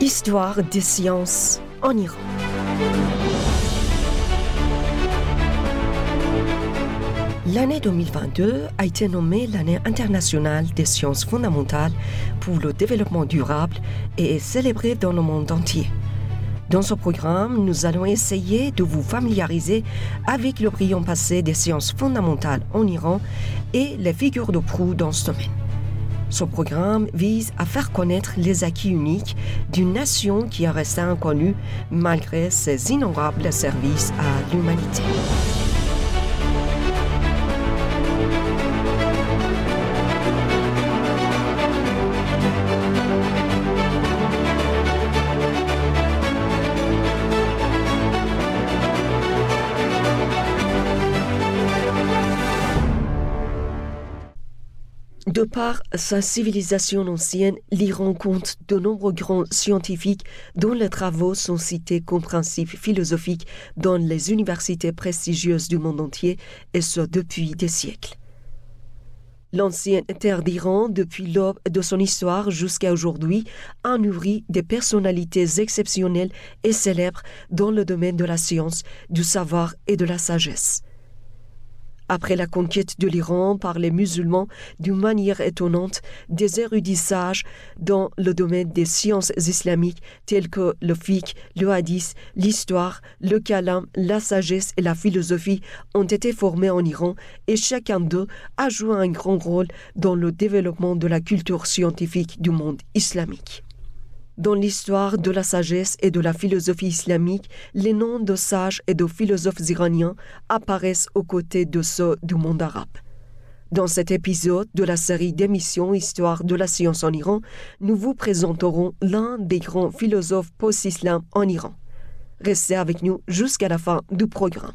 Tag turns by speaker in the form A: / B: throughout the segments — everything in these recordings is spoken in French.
A: Histoire des sciences en Iran. L'année 2022 a été nommée l'année internationale des sciences fondamentales pour le développement durable et est célébrée dans le monde entier. Dans ce programme, nous allons essayer de vous familiariser avec le brillant passé des sciences fondamentales en Iran et les figures de proue dans ce domaine. Ce programme vise à faire connaître les acquis uniques d'une nation qui est restée inconnue malgré ses innombrables services à l'humanité. De par sa civilisation ancienne, l'Iran compte de nombreux grands scientifiques dont les travaux sont cités comme principes philosophiques dans les universités prestigieuses du monde entier, et ce depuis des siècles. L'ancienne terre d'Iran, depuis l'aube de son histoire jusqu'à aujourd'hui, a nourri des personnalités exceptionnelles et célèbres dans le domaine de la science, du savoir et de la sagesse. Après la conquête de l'Iran par les musulmans d'une manière étonnante, des érudits sages dans le domaine des sciences islamiques telles que le fiqh, le hadith, l'histoire, le kalam, la sagesse et la philosophie ont été formés en Iran et chacun d'eux a joué un grand rôle dans le développement de la culture scientifique du monde islamique. Dans l'histoire de la sagesse et de la philosophie islamique, les noms de sages et de philosophes iraniens apparaissent aux côtés de ceux du monde arabe. Dans cet épisode de la série d'émissions Histoire de la science en Iran, nous vous présenterons l'un des grands philosophes post-islam en Iran. Restez avec nous jusqu'à la fin du programme.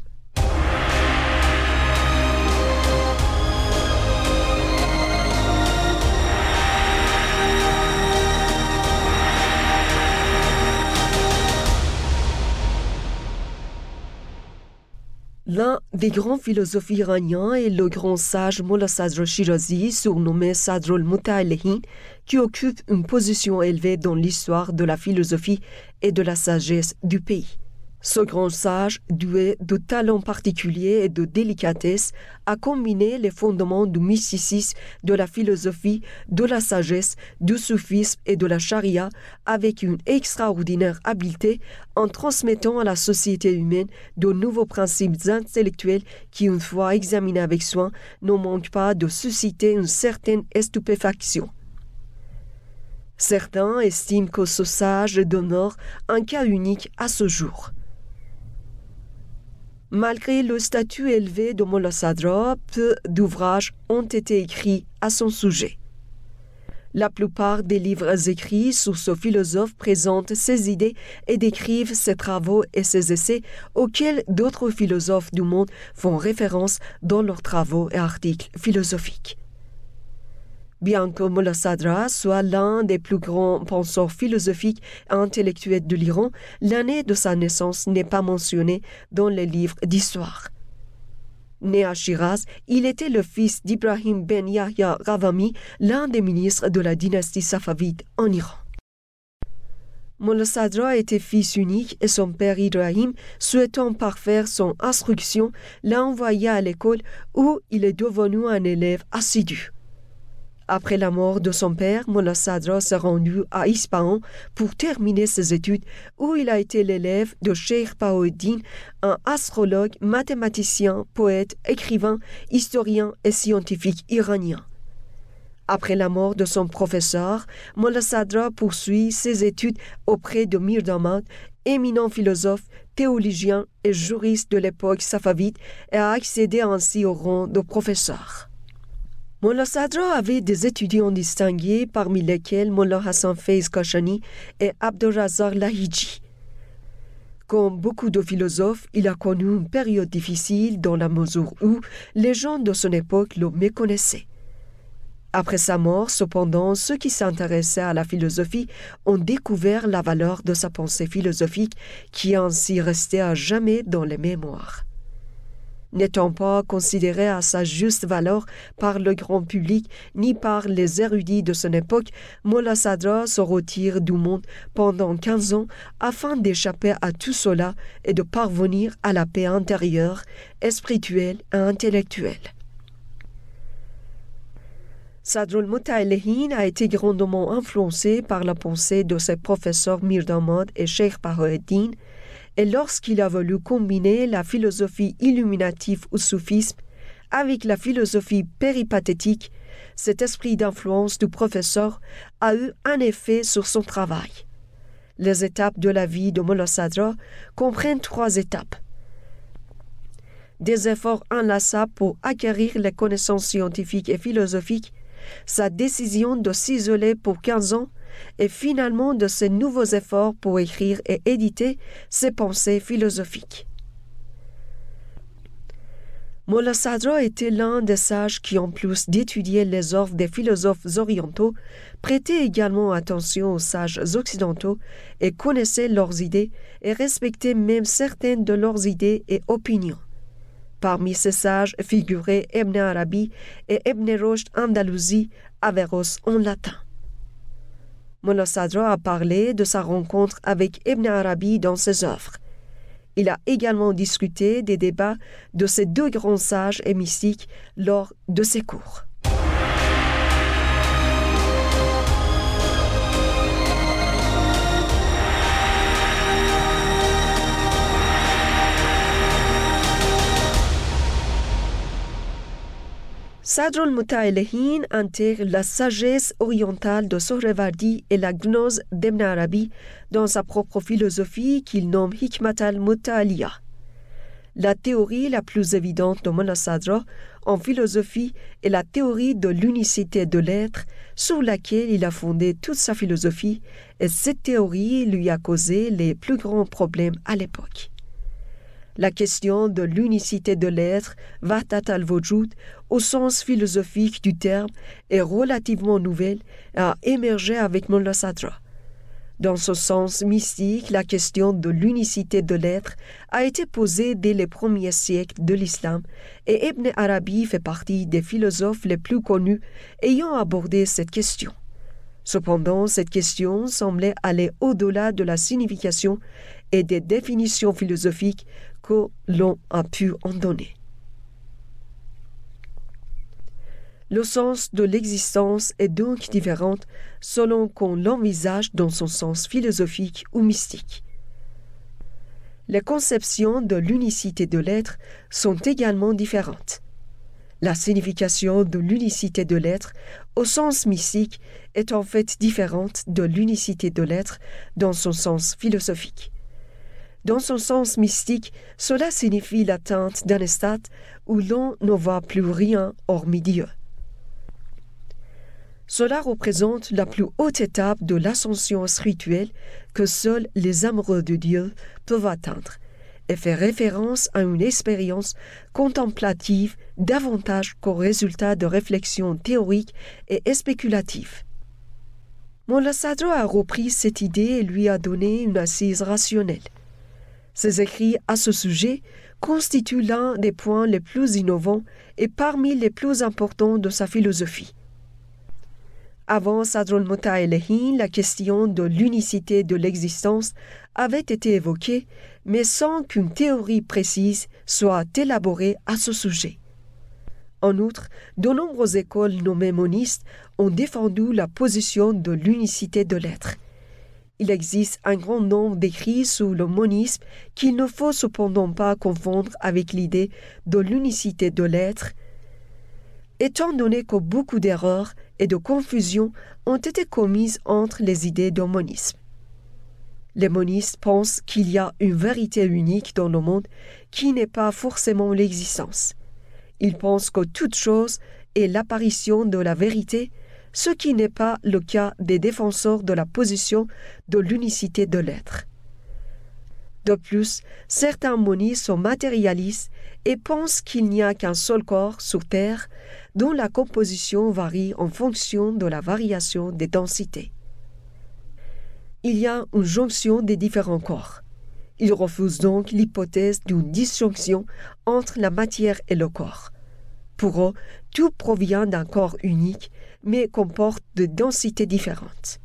A: L'un des grands philosophes iraniens est le grand sage Molla Sadr Shirazi, surnommé Sadr al-Muta'allihin, qui occupe une position élevée dans l'histoire de la philosophie et de la sagesse du pays. Ce grand sage, doué de talents particuliers et de délicatesse, a combiné les fondements du mysticisme, de la philosophie, de la sagesse, du soufisme et de la charia avec une extraordinaire habileté en transmettant à la société humaine de nouveaux principes intellectuels qui, une fois examinés avec soin, ne manquent pas de susciter une certaine stupéfaction. Certains estiment que ce sage demeure un cas unique à ce jour. Malgré le statut élevé de Molla Sadr, peu d'ouvrages ont été écrits à son sujet. La plupart des livres écrits sur ce philosophe présentent ses idées et décrivent ses travaux et ses essais auxquels d'autres philosophes du monde font référence dans leurs travaux et articles philosophiques. Bien que Molla Sadr soit l'un des plus grands penseurs philosophiques et intellectuels de l'Iran, l'année de sa naissance n'est pas mentionnée dans les livres d'histoire. Né à Shiraz, il était le fils d'Ibrahim ben Yahya Ravami, l'un des ministres de la dynastie safavide en Iran. Molla Sadr était fils unique et son père Ibrahim, souhaitant parfaire son instruction, l'a envoyé à l'école où il est devenu un élève assidu. Après la mort de son père, Molla Sadr s'est rendu à Ispahan pour terminer ses études, où il a été l'élève de Cheikh Bahauddin, un astrologue, mathématicien, poète, écrivain, historien et scientifique iranien. Après la mort de son professeur, Molla Sadr poursuit ses études auprès de Mir Damad, éminent philosophe, théologien et juriste de l'époque safavide, et a accédé ainsi au rang de professeur. Molla Sadr avait des étudiants distingués, parmi lesquels Molla Hassan Faiz Kashani et Abdolrazak Lahiji. Comme beaucoup de philosophes, il a connu une période difficile dans la mesure où les gens de son époque le méconnaissaient. Après sa mort, cependant, ceux qui s'intéressaient à la philosophie ont découvert la valeur de sa pensée philosophique qui est ainsi restée à jamais dans les mémoires. N'étant pas considéré à sa juste valeur par le grand public ni par les érudits de son époque, Mollah Sadra se retire du monde pendant 15 ans afin d'échapper à tout cela et de parvenir à la paix intérieure, spirituelle et intellectuelle. Sadrul Muta'allihin a été grandement influencé par la pensée de ses professeurs Mir Damad et Cheikh Bahauddin, et lorsqu'il a voulu combiner la philosophie illuminative ou soufisme avec la philosophie péripathétique, cet esprit d'influence du professeur a eu un effet sur son travail. Les étapes de la vie de Mollah Sadra comprennent 3 étapes. Des efforts inlassables pour acquérir les connaissances scientifiques et philosophiques, sa décision de s'isoler pour 15 ans, et finalement de ses nouveaux efforts pour écrire et éditer ses pensées philosophiques. Mollah Sadra était l'un des sages qui, en plus d'étudier les œuvres des philosophes orientaux, prêtait également attention aux sages occidentaux et connaissait leurs idées et respectait même certaines de leurs idées et opinions. Parmi ces sages figuraient Ibn Arabi et Ibn Rushd Andalousi, Averroès en latin. Mollah Sadra a parlé de sa rencontre avec Ibn Arabi dans ses œuvres. Il a également discuté des débats de ces 2 grands sages et mystiques lors de ses cours. Sadrul Muta'allihin intègre la sagesse orientale de Sohrawardi et la gnose d'Ibn Arabi dans sa propre philosophie qu'il nomme Hikmat al-Muta'alliya. La théorie la plus évidente de Mollah Sadra en philosophie est la théorie de l'unicité de l'être sur laquelle il a fondé toute sa philosophie, et cette théorie lui a causé les plus grands problèmes à l'époque. La question de l'unicité de l'être, Wahdat al-Wujud, au sens philosophique du terme, est relativement nouvelle et a émergé avec Mollah Sadra. Dans ce sens mystique, la question de l'unicité de l'être a été posée dès les premiers siècles de l'islam, et Ibn Arabi fait partie des philosophes les plus connus ayant abordé cette question. Cependant, cette question semblait aller au-delà de la signification et des définitions philosophiques que l'on a pu en donner. Le sens de l'existence est donc différent selon qu'on l'envisage dans son sens philosophique ou mystique. Les conceptions de l'unicité de l'être sont également différentes. La signification de l'unicité de l'être au sens mystique est en fait différente de l'unicité de l'être dans son sens philosophique. Dans son sens mystique, cela signifie l'atteinte d'un stade où l'on ne voit plus rien hormis Dieu. Cela représente la plus haute étape de l'ascension spirituelle que seuls les amoureux de Dieu peuvent atteindre, et fait référence à une expérience contemplative davantage qu'au résultat de réflexions théoriques et spéculatives. Mollah Sadra a repris cette idée et lui a donné une assise rationnelle. Ses écrits à ce sujet constituent l'un des points les plus innovants et parmi les plus importants de sa philosophie. Avant Sadrul Muta'allihin, la question de l'unicité de l'existence avait été évoquée, mais sans qu'une théorie précise soit élaborée à ce sujet. En outre, de nombreuses écoles nommées monistes ont défendu la position de l'unicité de l'être. Il existe un grand nombre d'écrits sur le monisme qu'il ne faut cependant pas confondre avec l'idée de l'unicité de l'être, étant donné que beaucoup d'erreurs et de confusions ont été commises entre les idées du monisme. Les monistes pensent qu'il y a une vérité unique dans le monde qui n'est pas forcément l'existence. Ils pensent que toute chose est l'apparition de la vérité, ce qui n'est pas le cas des défenseurs de la position de l'unicité de l'être. De plus, certains monistes sont matérialistes et pensent qu'il n'y a qu'un seul corps sur Terre dont la composition varie en fonction de la variation des densités. Il y a une jonction des différents corps. Il refuse donc l'hypothèse d'une disjonction entre la matière et le corps. Pour eux, tout provient d'un corps unique, mais comporte des densités différentes.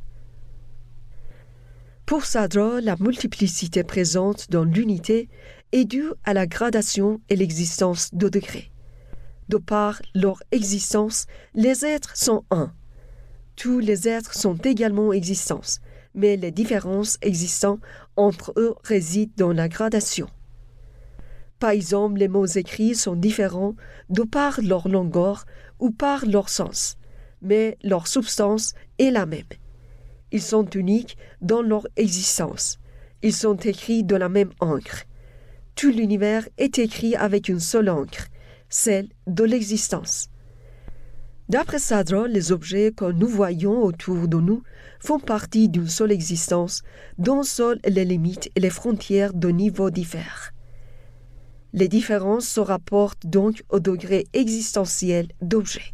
A: Pour Sadra, la multiplicité présente dans l'unité est due à la gradation et l'existence de degrés. De par leur existence, les êtres sont un. Tous les êtres sont également existants, mais les différences existant entre eux résident dans la gradation. Par exemple, les mots écrits sont différents de par leur longueur ou par leur sens, mais leur substance est la même. Ils sont uniques dans leur existence. Ils sont écrits de la même encre. Tout l'univers est écrit avec une seule encre, celle de l'existence. D'après Sadra, les objets que nous voyons autour de nous font partie d'une seule existence dont seules les limites et les frontières de niveau diffèrent. Les différences se rapportent donc au degré existentiel d'objets.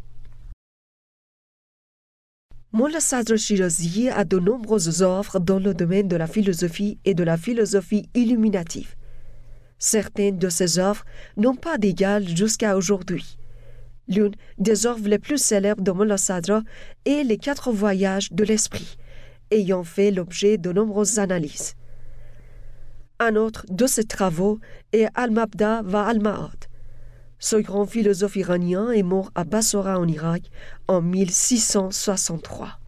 A: Molla Sadra Shirazi a de nombreuses œuvres dans le domaine de la philosophie et de la philosophie illuminative. Certaines de ces œuvres n'ont pas d'égal jusqu'à aujourd'hui. L'une des œuvres les plus célèbres de Molla Sadra est Les 4 voyages de l'esprit, ayant fait l'objet de nombreuses analyses. Un autre de ses travaux est Al-Mabda wa Al-Ma'ad. Ce grand philosophe iranien est mort à Bassora en Irak en 1663.